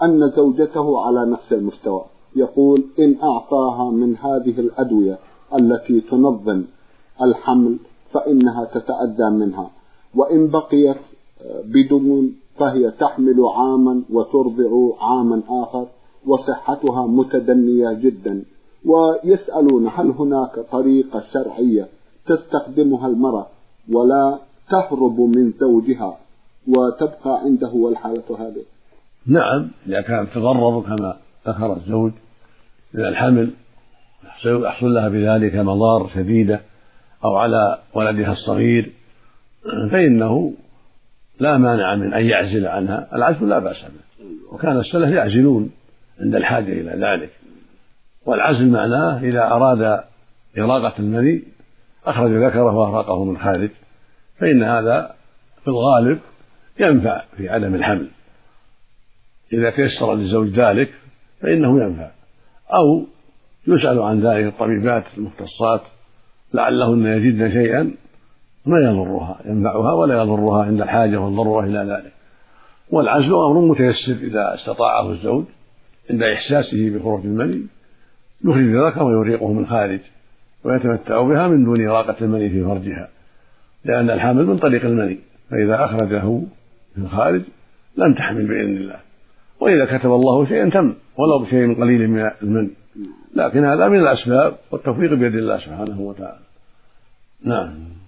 أن زوجته على نفس المستوى، يقول إن أعطاها من هذه الأدوية التي تنظم الحمل فإنها تتأذى منها، وإن بقيت بدون فهي تحمل عاما وترضع عاما آخر وصحتها متدنية جدا. ويسألون هل هناك طريقة شرعية تستخدمها المرأة ولا تهرب من زوجها وتبقى عنده والحالة هذه؟ نعم، إذا كان تضرر كما ذكر الزوج من الحمل يحصل لها بذلك مضار شديدة أو على ولدها الصغير فإنه لا مانع من أن يعزل عنها. العزل لا بأس به، وكان السلف يعزلون عند الحاجة إلى ذلك. والعزل معناه إذا أراد إراقة المني أخرج ذكره وأهرقه من خارج، فإن هذا في الغالب ينفع في عدم الحمل. إذا تيسر للزوج ذلك فإنه ينفع، أو يسأل عن ذلك الطبيبات المختصات لعلهن يجدن شيئا ما يضرها، ينفعها ولا يضرها عند الحاجة والضرورة إلى ذلك. والعزل أمر متيسر إذا استطاعه الزوج عند إحساسه بخروج المني يخرج ذكره ويريقه من خارج ويتمتع بها من دون إراقة المني في فرجها، لأن الحمل من طريق المني، فإذا أخرجه من خارج لم تحمل بإذن الله. وإذا كتب الله شيئا تم ولو بشيء قليل من المني، لكن هذا من الأسباب والتوفيق بيد الله سبحانه وتعالى. نعم.